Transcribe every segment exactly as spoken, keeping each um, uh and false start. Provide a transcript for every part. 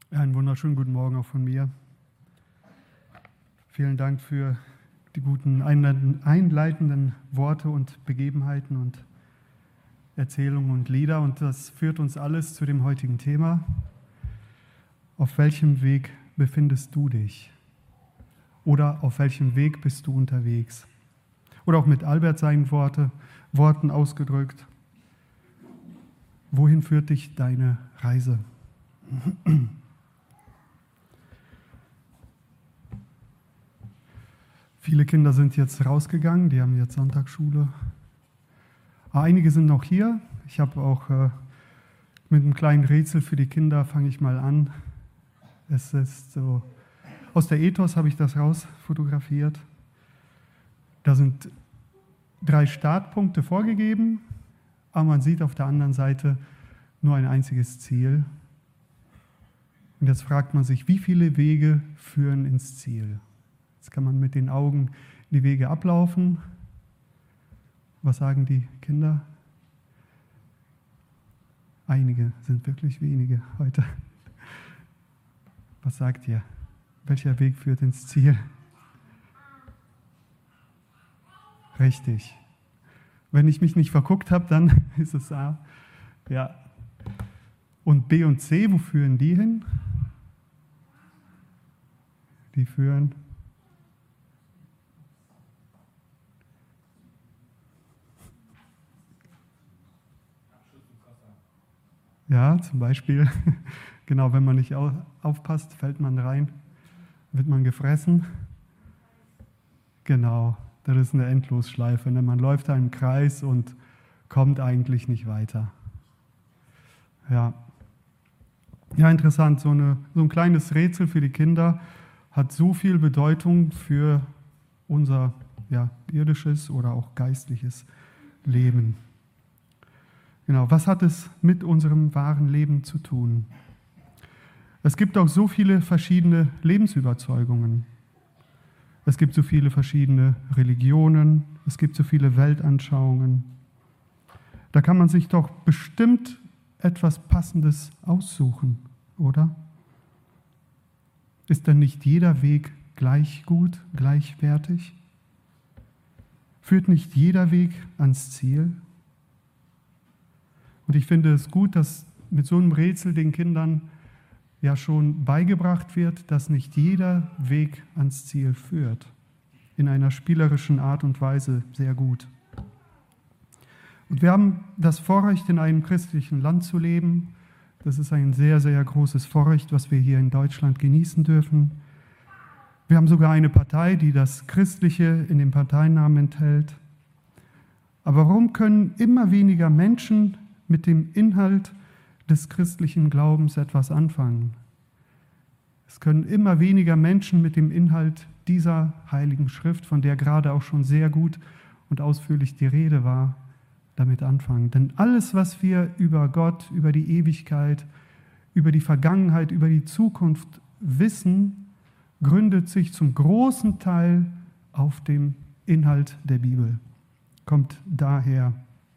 Ja, einen wunderschönen guten Morgen auch von mir. Vielen Dank für die guten einleitenden Worte und Begebenheiten und Erzählungen und Lieder. Und das führt uns alles zu dem heutigen Thema. Auf welchem Weg befindest du dich? Oder auf welchem Weg bist du unterwegs? Oder auch mit Albert seinen Worte, Worten ausgedrückt. Wohin führt dich deine Reise? Viele Kinder sind jetzt rausgegangen, die haben jetzt Sonntagsschule. Einige sind noch hier. Ich habe auch äh, mit einem kleinen Rätsel für die Kinder, fange ich mal an. Es ist so, aus der Ethos habe ich das raus fotografiert. Da sind drei Startpunkte vorgegeben, aber man sieht auf der anderen Seite nur ein einziges Ziel. Und jetzt fragt man sich, wie viele Wege führen ins Ziel? Jetzt kann man mit den Augen die Wege ablaufen. Was sagen die Kinder? Einige, sind wirklich wenige heute. Was sagt ihr? Welcher Weg führt ins Ziel? Richtig. Wenn ich mich nicht verguckt habe, dann ist es A. Ja. Und B und C, wo führen die hin? Die führen Ja, zum Beispiel, genau, wenn man nicht aufpasst, fällt man rein, wird man gefressen. Genau, das ist eine Endlosschleife. Ne? Man läuft da im Kreis und kommt eigentlich nicht weiter. Ja, ja interessant, so, eine, so ein kleines Rätsel für die Kinder hat so viel Bedeutung für unser ja, irdisches oder auch geistliches Leben. Genau, was hat es mit unserem wahren Leben zu tun? Es gibt auch so viele verschiedene Lebensüberzeugungen. Es gibt so viele verschiedene Religionen, es gibt so viele Weltanschauungen. Da kann man sich doch bestimmt etwas Passendes aussuchen, oder? Ist denn nicht jeder Weg gleich gut, gleichwertig? Führt nicht jeder Weg ans Ziel? Und ich finde es gut, dass mit so einem Rätsel den Kindern ja schon beigebracht wird, dass nicht jeder Weg ans Ziel führt. In einer spielerischen Art und Weise sehr gut. Und wir haben das Vorrecht, in einem christlichen Land zu leben. Das ist ein sehr, sehr großes Vorrecht, was wir hier in Deutschland genießen dürfen. Wir haben sogar eine Partei, die das Christliche in dem Parteinamen enthält. Aber warum können immer weniger Menschen mit dem Inhalt des christlichen Glaubens etwas anfangen? Es können immer weniger Menschen mit dem Inhalt dieser heiligen Schrift, von der gerade auch schon sehr gut und ausführlich die Rede war, damit anfangen. Denn alles, was wir über Gott, über die Ewigkeit, über die Vergangenheit, über die Zukunft wissen, gründet sich zum großen Teil auf dem Inhalt der Bibel. Kommt daher.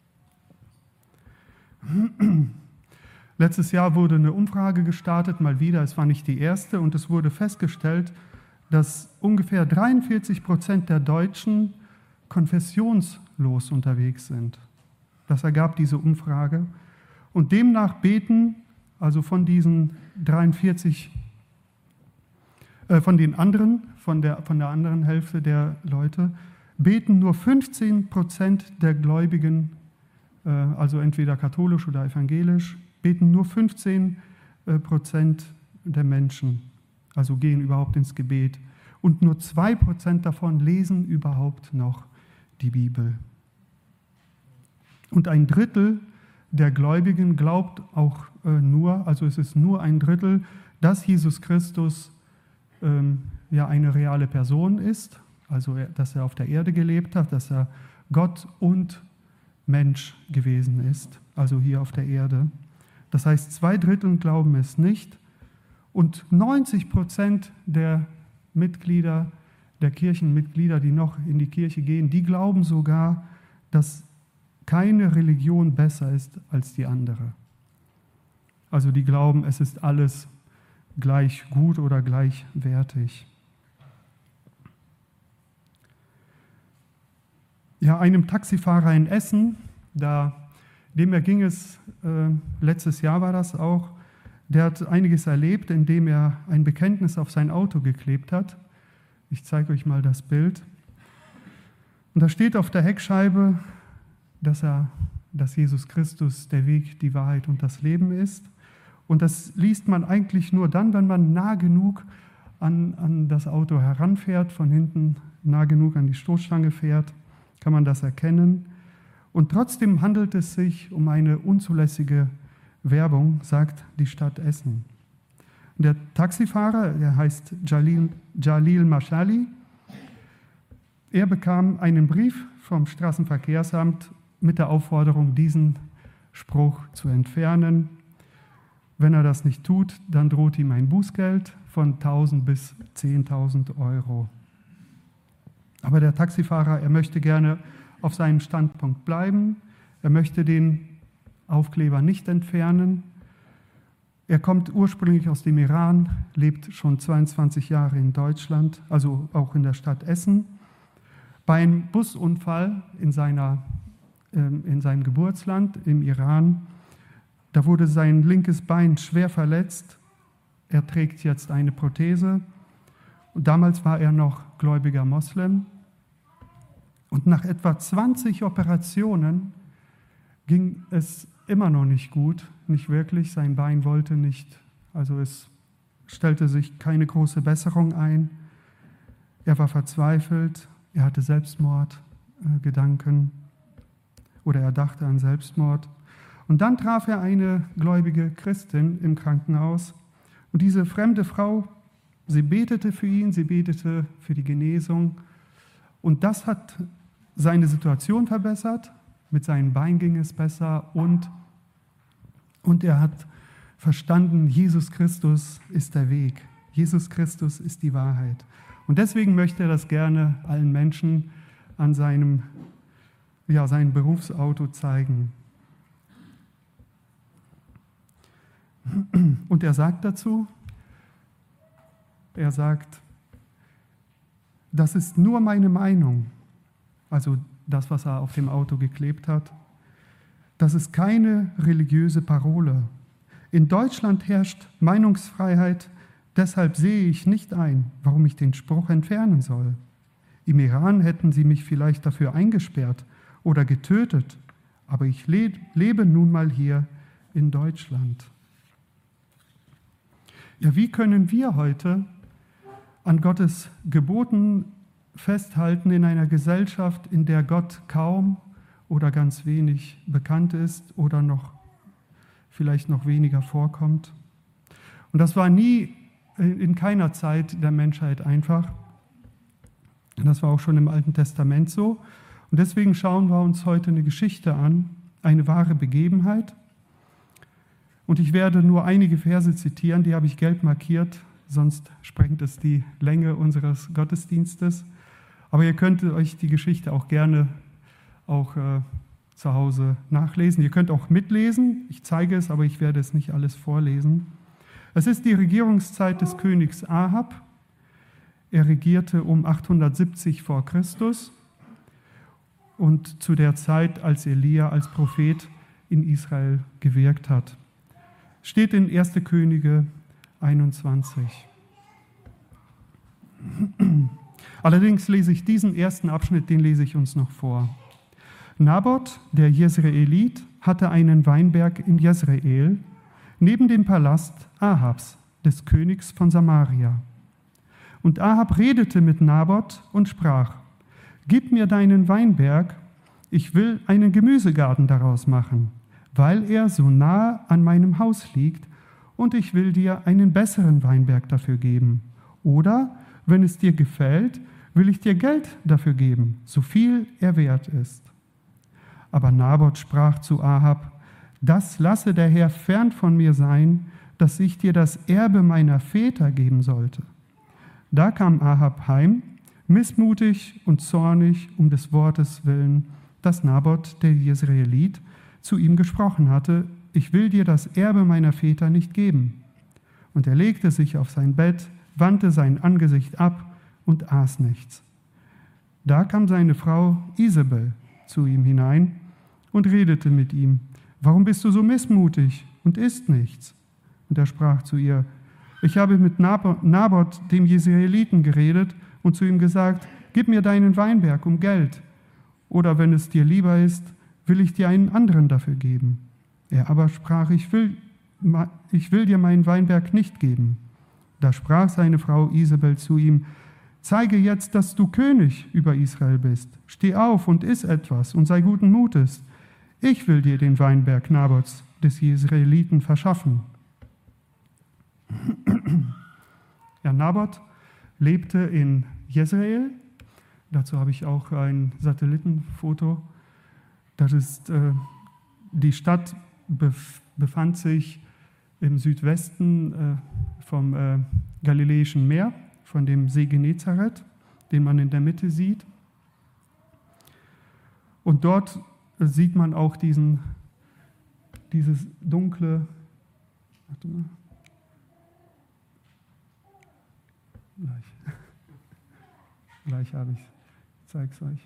Letztes Jahr wurde eine Umfrage gestartet, mal wieder, es war nicht die erste, und es wurde festgestellt, dass ungefähr dreiundvierzig Prozent der Deutschen konfessionslos unterwegs sind. Das ergab diese Umfrage. Und demnach beten, also von diesen dreiundvierzig, äh, von den anderen, von der, von der anderen Hälfte der Leute, beten nur fünfzehn Prozent der Gläubigen, also entweder katholisch oder evangelisch, beten nur fünfzehn Prozent der Menschen, also gehen überhaupt ins Gebet. Und nur zwei Prozent davon lesen überhaupt noch die Bibel. Und ein Drittel der Gläubigen glaubt auch nur, also es ist nur ein Drittel, dass Jesus Christus ähm, ja eine reale Person ist, also dass er auf der Erde gelebt hat, dass er Gott und Mensch gewesen ist, also hier auf der Erde. Das heißt, zwei Drittel glauben es nicht und neunzig Prozent der Mitglieder, der Kirchenmitglieder, die noch in die Kirche gehen, die glauben sogar, dass keine Religion besser ist als die andere. Also die glauben, es ist alles gleich gut oder gleichwertig. Ja, einem Taxifahrer in Essen, da, dem erging es, äh, letztes Jahr war das auch, der hat einiges erlebt, indem er ein Bekenntnis auf sein Auto geklebt hat. Ich zeige euch mal das Bild. Und da steht auf der Heckscheibe, dass, er, dass Jesus Christus der Weg, die Wahrheit und das Leben ist. Und das liest man eigentlich nur dann, wenn man nah genug an, an das Auto heranfährt, von hinten nah genug an die Stoßstange fährt, kann man das erkennen. Und trotzdem handelt es sich um eine unzulässige Werbung, sagt die Stadt Essen. Und der Taxifahrer, der heißt Jalil, Jalil Mashali, er bekam einen Brief vom Straßenverkehrsamt mit der Aufforderung, diesen Spruch zu entfernen. Wenn er das nicht tut, dann droht ihm ein Bußgeld von tausend bis zehntausend Euro. Aber der Taxifahrer, er möchte gerne auf seinem Standpunkt bleiben. Er möchte den Aufkleber nicht entfernen. Er kommt ursprünglich aus dem Iran, lebt schon zweiundzwanzig Jahre in Deutschland, also auch in der Stadt Essen. Bei einem Busunfall in, seiner, ähm, in seinem Geburtsland im Iran, da wurde sein linkes Bein schwer verletzt. Er trägt jetzt eine Prothese. Und damals war er noch gläubiger Moslem. Und nach etwa zwanzig Operationen ging es immer noch nicht gut, nicht wirklich. Sein Bein wollte nicht, also es stellte sich keine große Besserung ein. Er war verzweifelt, er hatte Selbstmordgedanken oder er dachte an Selbstmord. Und dann traf er eine gläubige Christin im Krankenhaus. Und diese fremde Frau, sie betete für ihn, sie betete für die Genesung. Und das hat seine Situation verbessert. Mit seinem Bein ging es besser. Und, und er hat verstanden, Jesus Christus ist der Weg. Jesus Christus ist die Wahrheit. Und deswegen möchte er das gerne allen Menschen an seinem, ja, seinem Berufsauto zeigen. Und er sagt dazu, er sagt, das ist nur meine Meinung, also das, was er auf dem Auto geklebt hat. Das ist keine religiöse Parole. In Deutschland herrscht Meinungsfreiheit, deshalb sehe ich nicht ein, warum ich den Spruch entfernen soll. Im Iran hätten sie mich vielleicht dafür eingesperrt oder getötet, aber ich le- lebe nun mal hier in Deutschland. Ja, wie können wir heute an Gottes Geboten festhalten in einer Gesellschaft, in der Gott kaum oder ganz wenig bekannt ist oder noch vielleicht noch weniger vorkommt? Und das war nie in keiner Zeit der Menschheit einfach. Das war auch schon im Alten Testament so. Und deswegen schauen wir uns heute eine Geschichte an, eine wahre Begebenheit. Und ich werde nur einige Verse zitieren, die habe ich gelb markiert, sonst sprengt es die Länge unseres Gottesdienstes. Aber ihr könnt euch die Geschichte auch gerne auch äh, zu Hause nachlesen. Ihr könnt auch mitlesen, ich zeige es, aber ich werde es nicht alles vorlesen. Es ist die Regierungszeit des Königs Ahab. Er regierte um achthundertsiebzig vor Christus und zu der Zeit, als Elia als Prophet in Israel gewirkt hat. Steht in erster Könige einundzwanzig. Allerdings lese ich diesen ersten Abschnitt, den lese ich uns noch vor. Naboth, der Jesreelit, hatte einen Weinberg in Jezreel, neben dem Palast Ahabs, des Königs von Samaria. Und Ahab redete mit Naboth und sprach: Gib mir deinen Weinberg, ich will einen Gemüsegarten daraus machen, weil er so nahe an meinem Haus liegt, und ich will dir einen besseren Weinberg dafür geben. Oder, wenn es dir gefällt, will ich dir Geld dafür geben, so viel er wert ist. Aber Naboth sprach zu Ahab: Das lasse der Herr fern von mir sein, dass ich dir das Erbe meiner Väter geben sollte. Da kam Ahab heim, missmutig und zornig um des Wortes willen, das Naboth, der Jesreelit, zu ihm gesprochen hatte: Ich will dir das Erbe meiner Väter nicht geben. Und er legte sich auf sein Bett, wandte sein Angesicht ab und aß nichts. Da kam seine Frau Isabel zu ihm hinein und redete mit ihm: Warum bist du so missmutig und isst nichts? Und er sprach zu ihr: Ich habe mit Naboth, dem Jesraeliten, geredet und zu ihm gesagt: Gib mir deinen Weinberg um Geld, oder wenn es dir lieber ist, will ich dir einen anderen dafür geben. Er aber sprach: Ich will, ich will dir meinen Weinberg nicht geben. Da sprach seine Frau Isabel zu ihm: Zeige jetzt, dass du König über Israel bist. Steh auf und iss etwas und sei guten Mutes. Ich will dir den Weinberg Naboths des Jesraeliten verschaffen. Ja, Naboth lebte in Jezreel. Dazu habe ich auch ein Satellitenfoto. Das ist, äh, die Stadt bef- befand sich im Südwesten äh, vom äh, Galiläischen Meer, von dem See Genezareth, den man in der Mitte sieht. Und dort sieht man auch diesen, dieses dunkle, warte mal, gleich, gleich habe ich es, ich zeige es euch.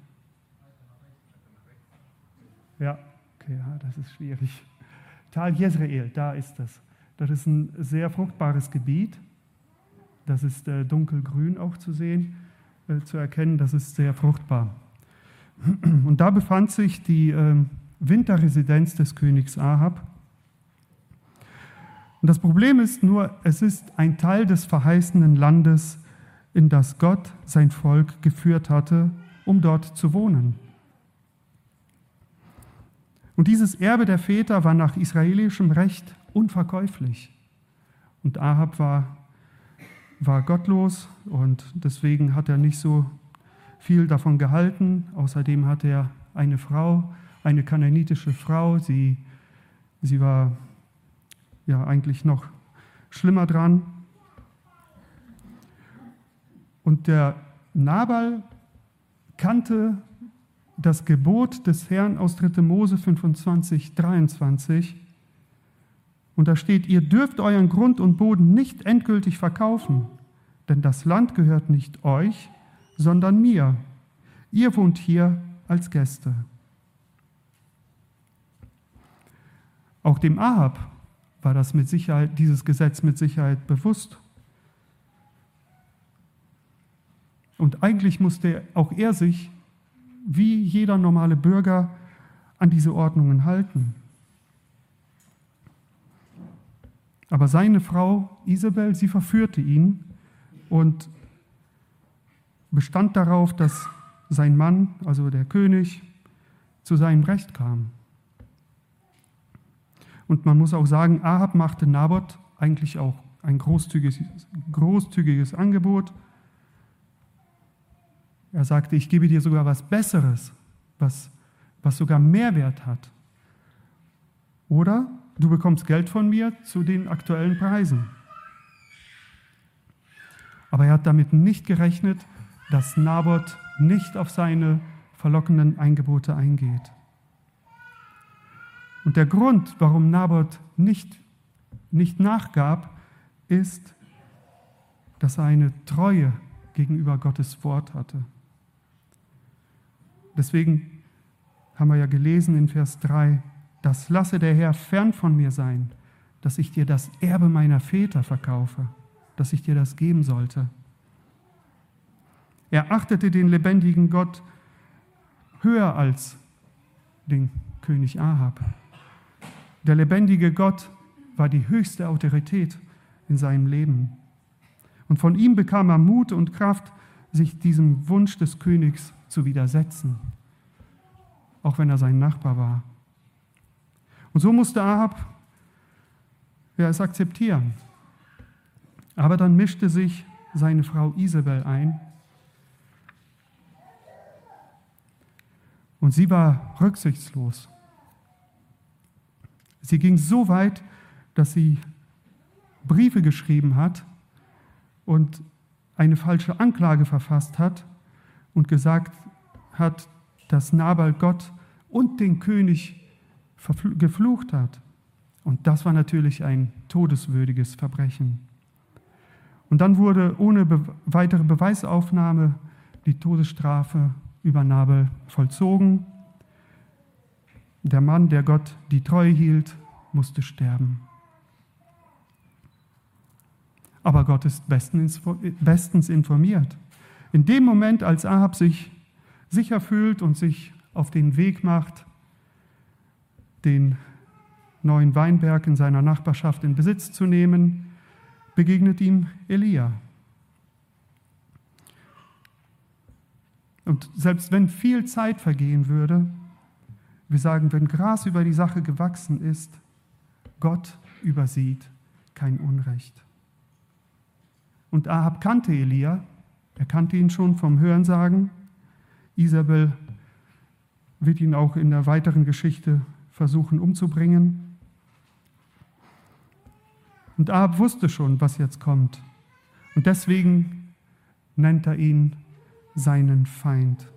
Ja, okay, ja, das ist schwierig. Tal Jezreel, da ist das. Das ist ein sehr fruchtbares Gebiet. Das ist äh, dunkelgrün auch zu sehen, äh, zu erkennen, das ist sehr fruchtbar. Und da befand sich die äh, Winterresidenz des Königs Ahab. Und das Problem ist nur, es ist ein Teil des verheißenen Landes, in das Gott sein Volk geführt hatte, um dort zu wohnen. Und dieses Erbe der Väter war nach israelischem Recht unverkäuflich. Und Ahab war, war gottlos und deswegen hat er nicht so viel davon gehalten. Außerdem hatte er eine Frau, eine kananitische Frau. Sie, sie war ja eigentlich noch schlimmer dran. Und der Nabal kannte das Gebot des Herrn aus dritter Mose fünfundzwanzig, dreiundzwanzig. Und da steht: Ihr dürft euren Grund und Boden nicht endgültig verkaufen, denn das Land gehört nicht euch, sondern mir. Ihr wohnt hier als Gäste. Auch dem Ahab war das mit Sicherheit, dieses Gesetz mit Sicherheit bewusst. Und eigentlich musste auch er sich, wie jeder normale Bürger, an diese Ordnungen halten. Aber seine Frau Isabel, sie verführte ihn und bestand darauf, dass sein Mann, also der König, zu seinem Recht kam. Und man muss auch sagen, Ahab machte Naboth eigentlich auch ein großzügiges, großzügiges Angebot. Er sagte: Ich gebe dir sogar was Besseres, was, was sogar Mehrwert hat. Oder du bekommst Geld von mir zu den aktuellen Preisen. Aber er hat damit nicht gerechnet, dass Naboth nicht auf seine verlockenden Angebote eingeht. Und der Grund, warum Naboth nicht, nicht nachgab, ist, dass er eine Treue gegenüber Gottes Wort hatte. Deswegen haben wir ja gelesen in Vers drei: Das lasse der Herr fern von mir sein, dass ich dir das Erbe meiner Väter verkaufe, dass ich dir das geben sollte. Er achtete den lebendigen Gott höher als den König Ahab. Der lebendige Gott war die höchste Autorität in seinem Leben. Und von ihm bekam er Mut und Kraft, sich diesem Wunsch des Königs zu widersetzen, auch wenn er sein Nachbar war. Und so musste Ahab ja, es akzeptieren. Aber dann mischte sich seine Frau Isabel ein. Und sie war rücksichtslos. Sie ging so weit, dass sie Briefe geschrieben hat und eine falsche Anklage verfasst hat und gesagt hat, dass Nabal Gott und den König geflucht hat. Und das war natürlich ein todeswürdiges Verbrechen. Und dann wurde ohne be- weitere Beweisaufnahme die Todesstrafe über Nabal vollzogen. Der Mann, der Gott die Treue hielt, musste sterben. Aber Gott ist bestens, bestens informiert. In dem Moment, als Ahab sich sicher fühlt und sich auf den Weg macht, den neuen Weinberg in seiner Nachbarschaft in Besitz zu nehmen, begegnet ihm Elia. Und selbst wenn viel Zeit vergehen würde, wir sagen, wenn Gras über die Sache gewachsen ist, Gott übersieht kein Unrecht. Und Ahab kannte Elia, er kannte ihn schon vom Hörensagen. Isabel wird ihn auch in der weiteren Geschichte versuchen umzubringen. Und Ahab wusste schon, was jetzt kommt. Und deswegen nennt er ihn seinen Feind.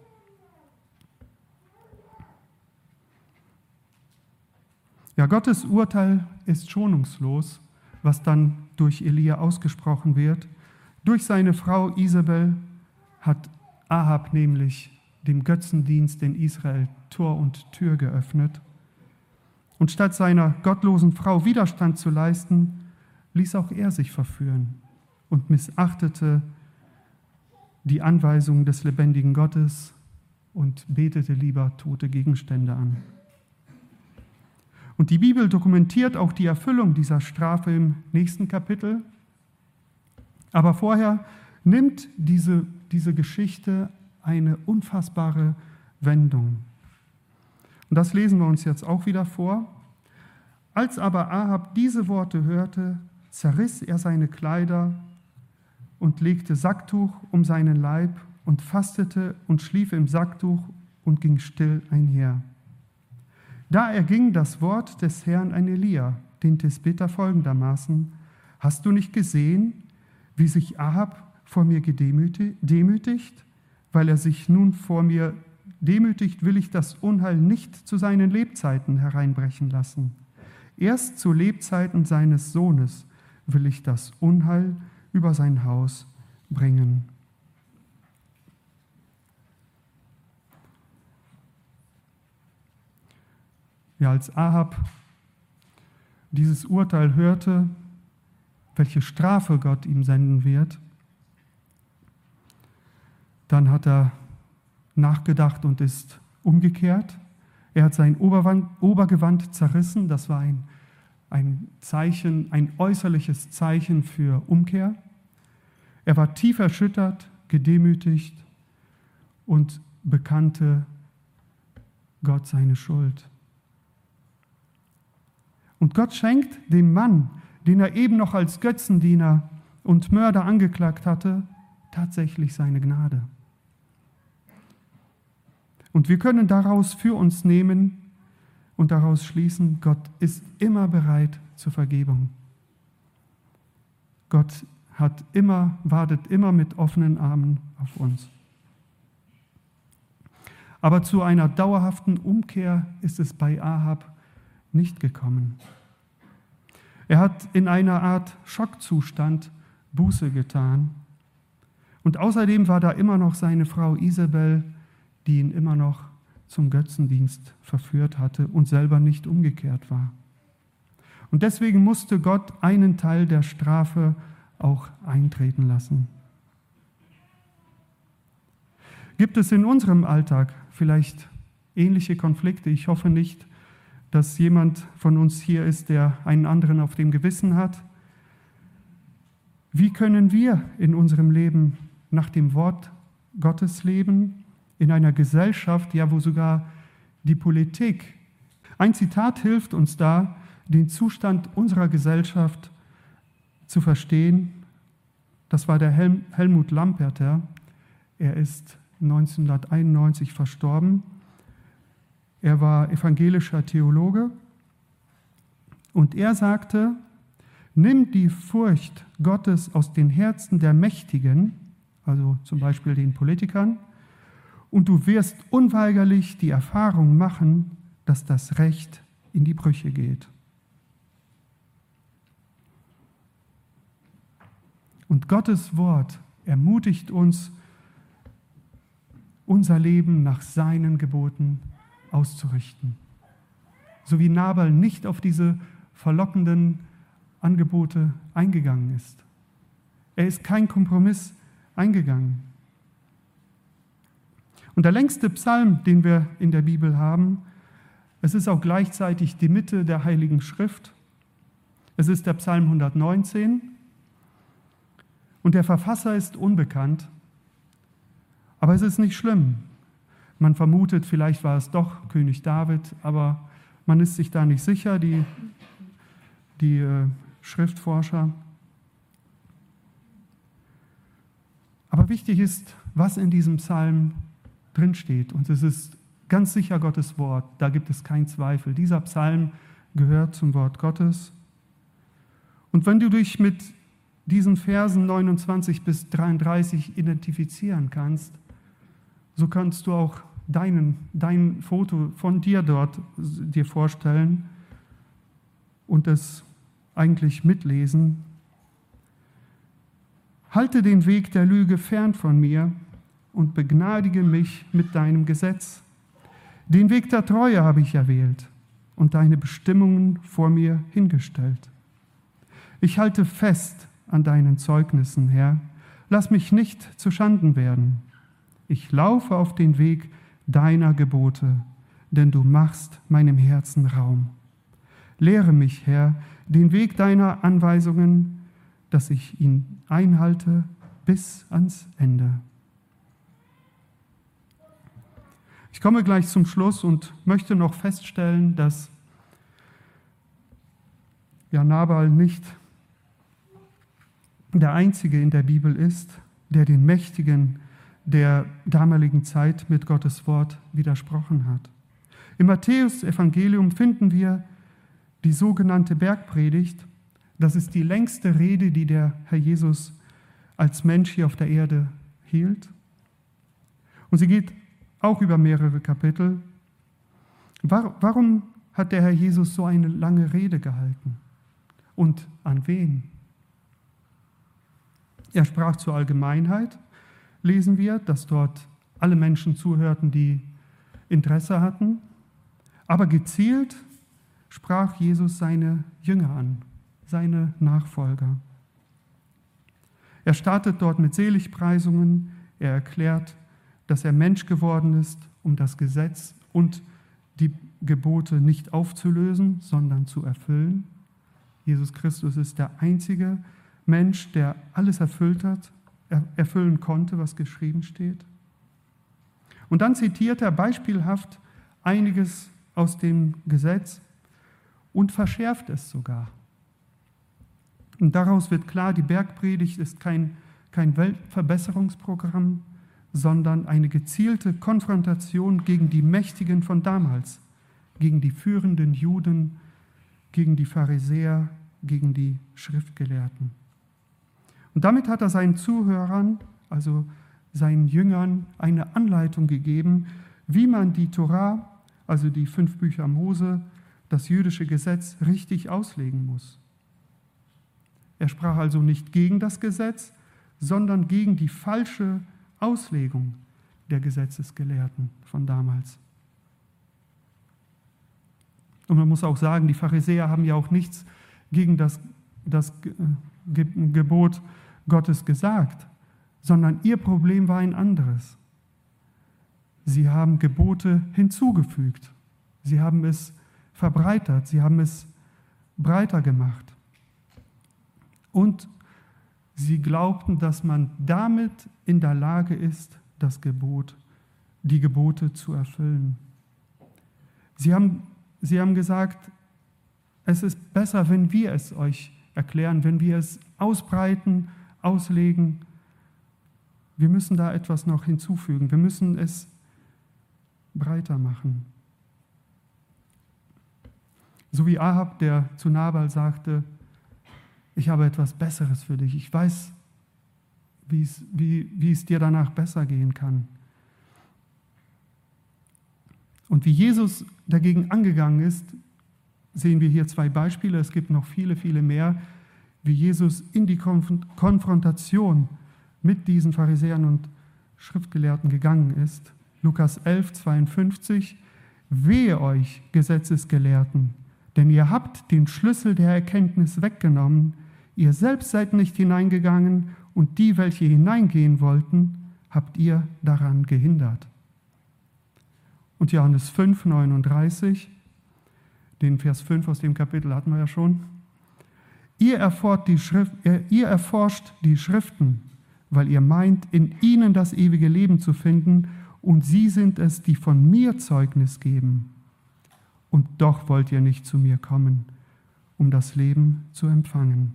Ja, Gottes Urteil ist schonungslos, was dann durch Elia ausgesprochen wird. Durch seine Frau Isabel hat Ahab nämlich dem Götzendienst in Israel Tor und Tür geöffnet. Und statt seiner gottlosen Frau Widerstand zu leisten, ließ auch er sich verführen und missachtete die Anweisungen des lebendigen Gottes und betete lieber tote Gegenstände an. Und die Bibel dokumentiert auch die Erfüllung dieser Strafe im nächsten Kapitel. Aber vorher nimmt diese, diese Geschichte eine unfassbare Wendung. Und das lesen wir uns jetzt auch wieder vor. Als aber Ahab diese Worte hörte, zerriss er seine Kleider und legte Sacktuch um seinen Leib und fastete und schlief im Sacktuch und ging still einher. Da erging das Wort des Herrn an Elia, den Tisbiter, folgendermaßen: Hast du nicht gesehen, wie sich Ahab vor mir gedemütigt? Weil er sich nun vor mir demütigt, will ich das Unheil nicht zu seinen Lebzeiten hereinbrechen lassen. Erst zu Lebzeiten seines Sohnes will ich das Unheil über sein Haus bringen. Ja, als Ahab dieses Urteil hörte, welche Strafe Gott ihm senden wird, dann hat er nachgedacht und ist umgekehrt. Er hat sein Obergewand zerrissen, das war ein, ein Zeichen, ein äußerliches Zeichen für Umkehr. Er war tief erschüttert, gedemütigt und bekannte Gott seine Schuld. Und Gott schenkt dem Mann, den er eben noch als Götzendiener und Mörder angeklagt hatte, tatsächlich seine Gnade. Und wir können daraus für uns nehmen und daraus schließen, Gott ist immer bereit zur Vergebung. Gott hat immer, wartet immer mit offenen Armen auf uns. Aber zu einer dauerhaften Umkehr ist es bei Ahab nicht gekommen. Er hat in einer Art Schockzustand Buße getan. Und außerdem war da immer noch seine Frau Isabel, die ihn immer noch zum Götzendienst verführt hatte und selber nicht umgekehrt war. Und deswegen musste Gott einen Teil der Strafe auch eintreten lassen. Gibt es in unserem Alltag vielleicht ähnliche Konflikte? Ich hoffe nicht, dass jemand von uns hier ist, der einen anderen auf dem Gewissen hat. Wie können wir in unserem Leben nach dem Wort Gottes leben, in einer Gesellschaft, ja, wo sogar die Politik, ein Zitat hilft uns da, den Zustand unserer Gesellschaft zu verstehen. Das war der Hel- Helmut Lamperter. Er ist neunzehnhunderteinundneunzig verstorben. Er war evangelischer Theologe und er sagte: Nimm die Furcht Gottes aus den Herzen der Mächtigen, also zum Beispiel den Politikern, und du wirst unweigerlich die Erfahrung machen, dass das Recht in die Brüche geht. Und Gottes Wort ermutigt uns, unser Leben nach seinen Geboten auszurichten. So wie Nabal nicht auf diese verlockenden Angebote eingegangen ist. Er ist kein Kompromiss eingegangen. Und der längste Psalm, den wir in der Bibel haben, es ist auch gleichzeitig die Mitte der Heiligen Schrift. Es ist der Psalm hundertneunzehn und der Verfasser ist unbekannt, aber es ist nicht schlimm. Man vermutet, vielleicht war es doch König David, aber man ist sich da nicht sicher, die, die äh, Schriftforscher. Aber wichtig ist, was in diesem Psalm drinsteht. Und es ist ganz sicher Gottes Wort, da gibt es keinen Zweifel. Dieser Psalm gehört zum Wort Gottes. Und wenn du dich mit diesen Versen neunundzwanzig bis dreiunddreißig identifizieren kannst, so kannst du auch deinen, dein Foto von dir dort dir vorstellen und es eigentlich mitlesen. Halte den Weg der Lüge fern von mir und begnadige mich mit deinem Gesetz. Den Weg der Treue habe ich erwählt und deine Bestimmungen vor mir hingestellt. Ich halte fest an deinen Zeugnissen, Herr. Lass mich nicht zu Schanden werden. Ich laufe auf den Weg deiner Gebote, denn du machst meinem Herzen Raum. Lehre mich, Herr, den Weg deiner Anweisungen, dass ich ihn einhalte bis ans Ende. Ich komme gleich zum Schluss und möchte noch feststellen, dass ja, Nabal nicht der Einzige in der Bibel ist, der den Mächtigen der damaligen Zeit mit Gottes Wort widersprochen hat. Im Matthäus-Evangelium finden wir die sogenannte Bergpredigt. Das ist die längste Rede, die der Herr Jesus als Mensch hier auf der Erde hielt. Und sie geht auch über mehrere Kapitel. Warum hat der Herr Jesus so eine lange Rede gehalten? Und an wen? Er sprach zur Allgemeinheit, lesen wir, dass dort alle Menschen zuhörten, die Interesse hatten. Aber gezielt sprach Jesus seine Jünger an, seine Nachfolger. Er startet dort mit Seligpreisungen, er erklärt, dass er Mensch geworden ist, um das Gesetz und die Gebote nicht aufzulösen, sondern zu erfüllen. Jesus Christus ist der einzige Mensch, der alles erfüllt hat, erfüllen konnte, was geschrieben steht. Und dann zitiert er beispielhaft einiges aus dem Gesetz und verschärft es sogar. Und daraus wird klar, die Bergpredigt ist kein, kein Weltverbesserungsprogramm, sondern eine gezielte Konfrontation gegen die Mächtigen von damals, gegen die führenden Juden, gegen die Pharisäer, gegen die Schriftgelehrten. Und damit hat er seinen Zuhörern, also seinen Jüngern, eine Anleitung gegeben, wie man die Torah, also die fünf Bücher Mose, das jüdische Gesetz richtig auslegen muss. Er sprach also nicht gegen das Gesetz, sondern gegen die falsche Auslegung der Gesetzesgelehrten von damals. Und man muss auch sagen, die Pharisäer haben ja auch nichts gegen das, das Gebot Gottes gesagt, sondern ihr Problem war ein anderes. Sie haben Gebote hinzugefügt. Sie haben es verbreitert, sie haben es breiter gemacht. Und sie glaubten, dass man damit in der Lage ist, das Gebot, die Gebote zu erfüllen. Sie haben, sie haben gesagt, es ist besser, wenn wir es euch erklären, wenn wir es ausbreiten, auslegen. Wir müssen da etwas noch hinzufügen. Wir müssen es breiter machen. So wie Ahab, der zu Nabal sagte, ich habe etwas Besseres für dich. Ich weiß, wie es, wie, wie es dir danach besser gehen kann. Und wie Jesus dagegen angegangen ist, sehen wir hier zwei Beispiele. Es gibt noch viele, viele mehr wie Jesus in die Konfrontation mit diesen Pharisäern und Schriftgelehrten gegangen ist. Lukas elf, zweiundfünfzig: Wehe euch, Gesetzesgelehrten, denn ihr habt den Schlüssel der Erkenntnis weggenommen, ihr selbst seid nicht hineingegangen und die, welche hineingehen wollten, habt ihr daran gehindert. Und Johannes fünf, neununddreißig, den Vers fünf aus dem Kapitel hatten wir ja schon: Ihr erforscht die Schrift, ihr erforscht die Schriften, weil ihr meint, in ihnen das ewige Leben zu finden, und sie sind es, die von mir Zeugnis geben. Und doch wollt ihr nicht zu mir kommen, um das Leben zu empfangen.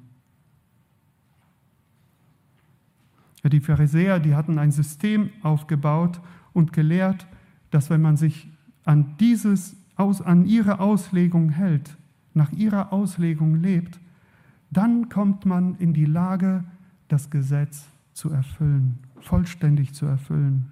Ja, die Pharisäer, die hatten ein System aufgebaut und gelehrt, dass wenn man sich an, dieses, an ihre Auslegung hält, nach ihrer Auslegung lebt, dann kommt man in die Lage, das Gesetz zu erfüllen, vollständig zu erfüllen.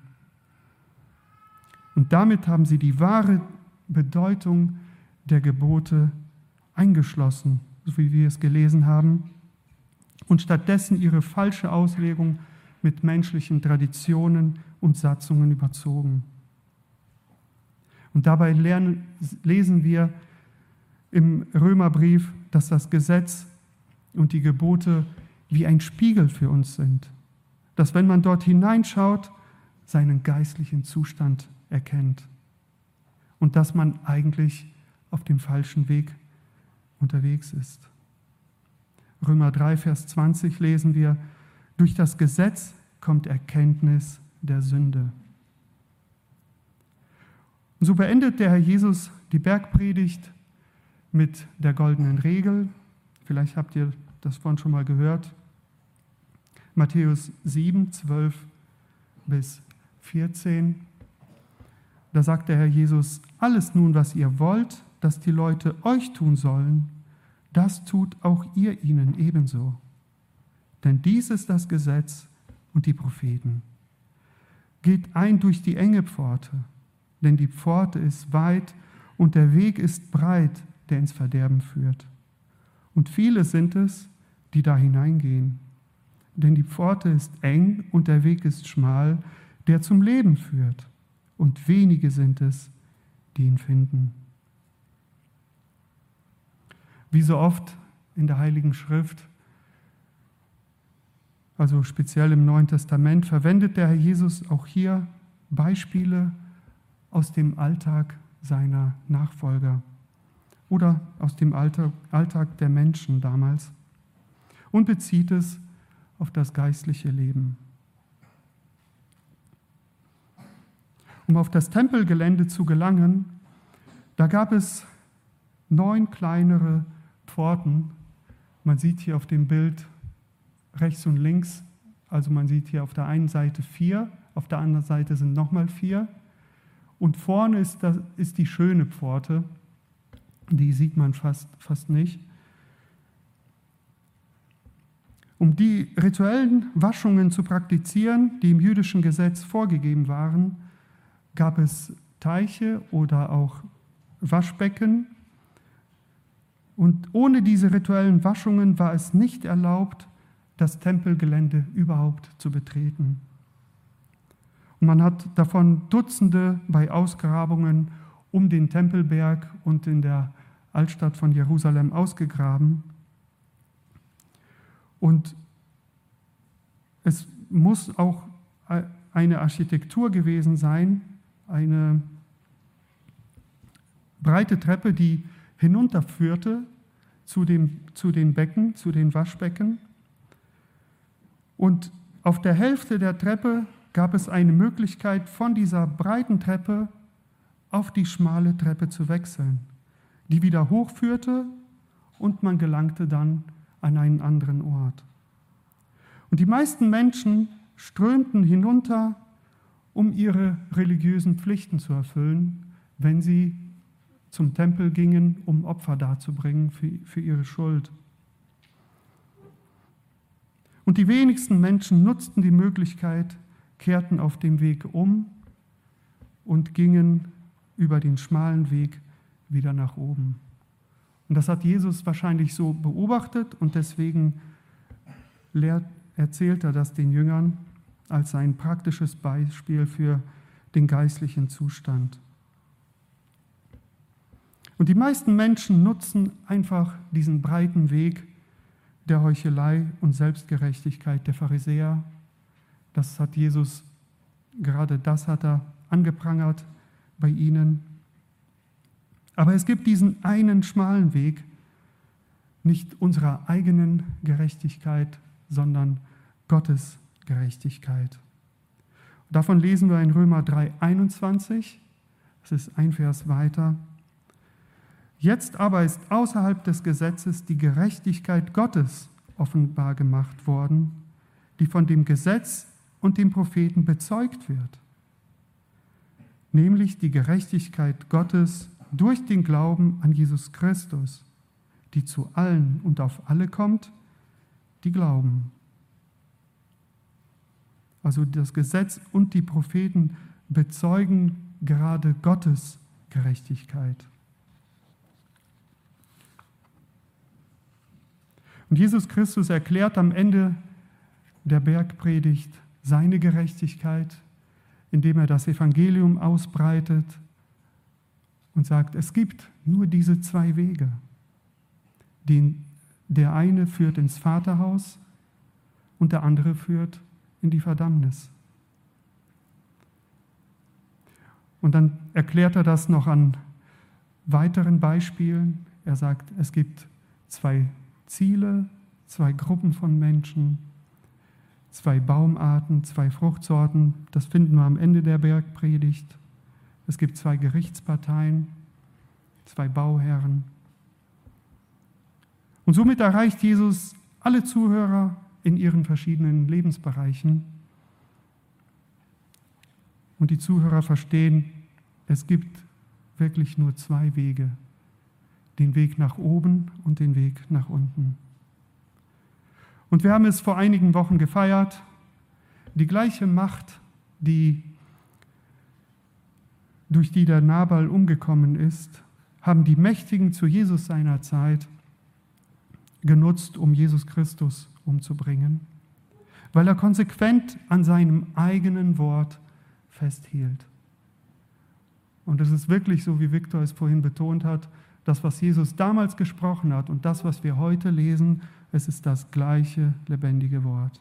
Und damit haben sie die wahre Bedeutung der Gebote eingeschlossen, so wie wir es gelesen haben, und stattdessen ihre falsche Auslegung mit menschlichen Traditionen und Satzungen überzogen. Und dabei lernen, lesen wir im Römerbrief, dass das Gesetz und die Gebote wie ein Spiegel für uns sind, dass wenn man dort hineinschaut, seinen geistlichen Zustand erkennt und dass man eigentlich auf dem falschen Weg unterwegs ist. Römer drei, Vers zwanzig lesen wir: Durch das Gesetz kommt Erkenntnis der Sünde. Und so beendet der Herr Jesus die Bergpredigt mit der goldenen Regel. Vielleicht habt ihr das vorhin schon mal gehört. Matthäus sieben, zwölf bis vierzehn. Da sagt der Herr Jesus: Alles nun, was ihr wollt, dass die Leute euch tun sollen, das tut auch ihr ihnen ebenso. Denn dies ist das Gesetz und die Propheten. Geht ein durch die enge Pforte, denn die Pforte ist weit und der Weg ist breit, der ins Verderben führt. Und viele sind es, die da hineingehen. Denn die Pforte ist eng und der Weg ist schmal, der zum Leben führt. Und wenige sind es, die ihn finden. Wie so oft in der Heiligen Schrift, also speziell im Neuen Testament, verwendet der Herr Jesus auch hier Beispiele aus dem Alltag seiner Nachfolger oder aus dem Alltag der Menschen damals und bezieht es auf das geistliche Leben. Um auf das Tempelgelände zu gelangen, da gab es neun kleinere Pforten. Man sieht hier auf dem Bild rechts und links, also man sieht hier auf der einen Seite vier, auf der anderen Seite sind nochmal vier. Und vorne ist, das, ist die schöne Pforte, die sieht man fast, fast nicht. Um die rituellen Waschungen zu praktizieren, die im jüdischen Gesetz vorgegeben waren, gab es Teiche oder auch Waschbecken. Und ohne diese rituellen Waschungen war es nicht erlaubt, das Tempelgelände überhaupt zu betreten. Und man hat davon Dutzende bei Ausgrabungen um den Tempelberg und in der Altstadt von Jerusalem ausgegraben. Und es muss auch eine Architektur gewesen sein, eine breite Treppe, die hinunterführte zu, dem, zu den Becken, zu den Waschbecken. Und auf der Hälfte der Treppe gab es eine Möglichkeit, von dieser breiten Treppe auf die schmale Treppe zu wechseln, die wieder hochführte und man gelangte dann an einen anderen Ort. Und die meisten Menschen strömten hinunter, um ihre religiösen Pflichten zu erfüllen, wenn sie zum Tempel gingen, um Opfer darzubringen für, für ihre Schuld. Und die wenigsten Menschen nutzten die Möglichkeit, kehrten auf dem Weg um und gingen über den schmalen Weg wieder nach oben. Und das hat Jesus wahrscheinlich so beobachtet und deswegen lehrt, erzählt er das den Jüngern als ein praktisches Beispiel für den geistlichen Zustand. Und die meisten Menschen nutzen einfach diesen breiten Weg der Heuchelei und Selbstgerechtigkeit der Pharisäer. Das hat Jesus, gerade das hat er angeprangert bei ihnen. Aber es gibt diesen einen schmalen Weg, nicht unserer eigenen Gerechtigkeit, sondern Gottes Gerechtigkeit. Und davon lesen wir in Römer drei einundzwanzig, das ist ein Vers weiter. Jetzt aber ist außerhalb des Gesetzes die Gerechtigkeit Gottes offenbar gemacht worden, die von dem Gesetz und dem Propheten bezeugt wird, nämlich die Gerechtigkeit Gottes durch den Glauben an Jesus Christus, die zu allen und auf alle kommt, die glauben. Also das Gesetz und die Propheten bezeugen gerade Gottes Gerechtigkeit. Und Jesus Christus erklärt am Ende der Bergpredigt seine Gerechtigkeit, indem er das Evangelium ausbreitet und sagt, es gibt nur diese zwei Wege. Den, der eine führt ins Vaterhaus und der andere führt in die Verdammnis. Und dann erklärt er das noch an weiteren Beispielen. Er sagt, es gibt zwei Ziele, zwei Gruppen von Menschen, zwei Baumarten, zwei Fruchtsorten. Das finden wir am Ende der Bergpredigt. Es gibt zwei Gerichtsparteien, zwei Bauherren. Und somit erreicht Jesus alle Zuhörer in ihren verschiedenen Lebensbereichen. Und die Zuhörer verstehen, es gibt wirklich nur zwei Wege. Den Weg nach oben und den Weg nach unten. Und wir haben es vor einigen Wochen gefeiert. Die gleiche Macht, die durch die der Nabal umgekommen ist, haben die Mächtigen zu Jesus seiner Zeit genutzt, um Jesus Christus umzubringen, weil er konsequent an seinem eigenen Wort festhielt. Und es ist wirklich so, wie Viktor es vorhin betont hat, das, was Jesus damals gesprochen hat und das, was wir heute lesen, es ist das gleiche lebendige Wort.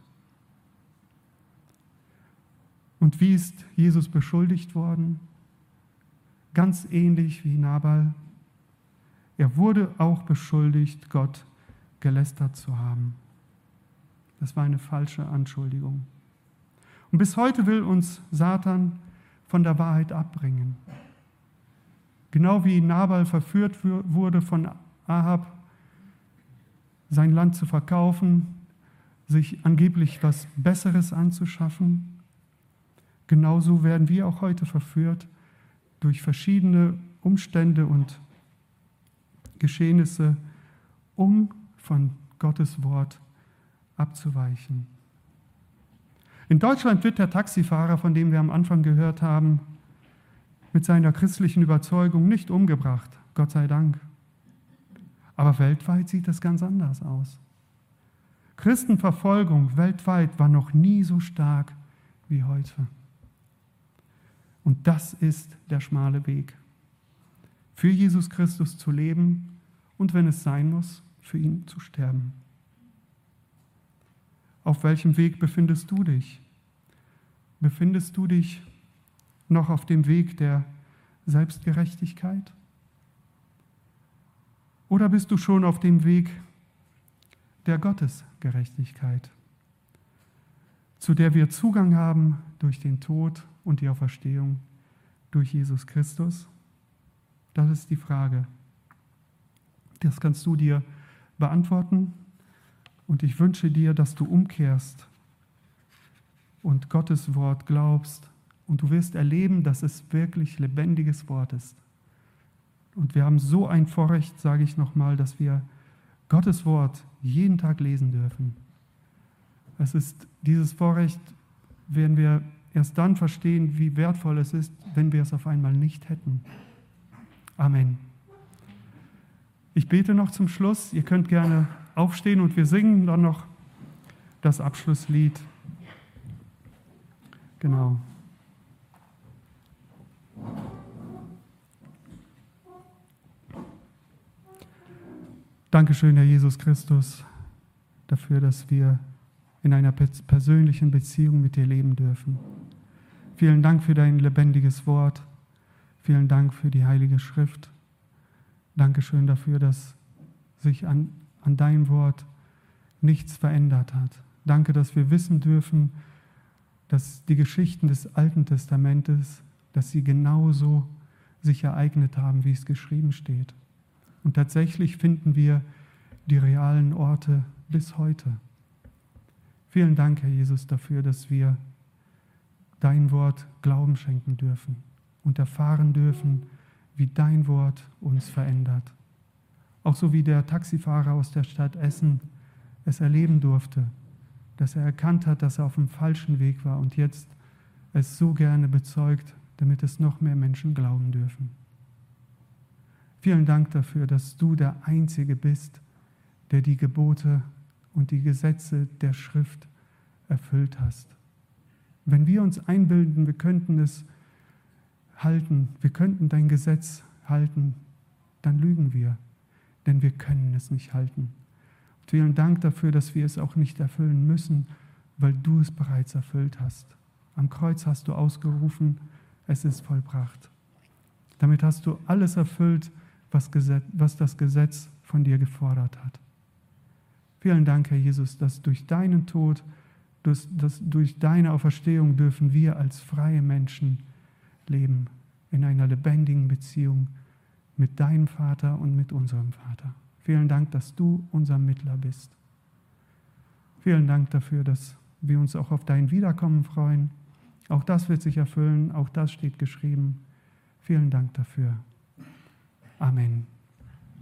Und wie ist Jesus beschuldigt worden? Ganz ähnlich wie Nabal. Er wurde auch beschuldigt, Gott gelästert zu haben. Das war eine falsche Anschuldigung. Und bis heute will uns Satan von der Wahrheit abbringen. Genau wie Nabal verführt wurde von Ahab, sein Land zu verkaufen, sich angeblich was Besseres anzuschaffen, genauso werden wir auch heute verführt, durch verschiedene Umstände und Geschehnisse, um von Gottes Wort abzuweichen. In Deutschland wird der Taxifahrer, von dem wir am Anfang gehört haben, mit seiner christlichen Überzeugung nicht umgebracht, Gott sei Dank. Aber weltweit sieht das ganz anders aus. Christenverfolgung weltweit war noch nie so stark wie heute. Und das ist der schmale Weg. Für Jesus Christus zu leben und, wenn es sein muss, für ihn zu sterben. Auf welchem Weg befindest du dich? Befindest du dich noch auf dem Weg der Selbstgerechtigkeit? Oder bist du schon auf dem Weg der Gottesgerechtigkeit, zu der wir Zugang haben durch den Tod und die Auferstehung durch Jesus Christus? Das ist die Frage. Das kannst du dir beantworten. Und ich wünsche dir, dass du umkehrst und Gottes Wort glaubst. Und du wirst erleben, dass es wirklich lebendiges Wort ist. Und wir haben so ein Vorrecht, sage ich nochmal, dass wir Gottes Wort jeden Tag lesen dürfen. Es ist dieses Vorrecht, werden wir erst dann verstehen, wie wertvoll es ist, wenn wir es auf einmal nicht hätten. Amen. Ich bete noch zum Schluss. Ihr könnt gerne aufstehen und wir singen dann noch das Abschlusslied. Genau. Dankeschön, Herr Jesus Christus, dafür, dass wir in einer persönlichen Beziehung mit dir leben dürfen. Vielen Dank für dein lebendiges Wort. Vielen Dank für die Heilige Schrift. Dankeschön dafür, dass sich an, an dein Wort nichts verändert hat. Danke, dass wir wissen dürfen, dass die Geschichten des Alten Testamentes, dass sie genauso sich ereignet haben, wie es geschrieben steht. Und tatsächlich finden wir die realen Orte bis heute. Vielen Dank, Herr Jesus, dafür, dass wir dein Wort Glauben schenken dürfen und erfahren dürfen, wie dein Wort uns verändert. Auch so wie der Taxifahrer aus der Stadt Essen es erleben durfte, dass er erkannt hat, dass er auf dem falschen Weg war und jetzt es so gerne bezeugt, damit es noch mehr Menschen glauben dürfen. Vielen Dank dafür, dass du der Einzige bist, der die Gebote und die Gesetze der Schrift erfüllt hast. Wenn wir uns einbilden, wir könnten es halten, wir könnten dein Gesetz halten, dann lügen wir, denn wir können es nicht halten. Und vielen Dank dafür, dass wir es auch nicht erfüllen müssen, weil du es bereits erfüllt hast. Am Kreuz hast du ausgerufen, es ist vollbracht. Damit hast du alles erfüllt, was, Gesetz, was das Gesetz von dir gefordert hat. Vielen Dank, Herr Jesus, dass durch deinen Tod, dass, dass durch deine Auferstehung dürfen wir als freie Menschen leben, in einer lebendigen Beziehung mit deinem Vater und mit unserem Vater. Vielen Dank, dass du unser Mittler bist. Vielen Dank dafür, dass wir uns auch auf dein Wiederkommen freuen. Auch das wird sich erfüllen, auch das steht geschrieben. Vielen Dank dafür. Amen.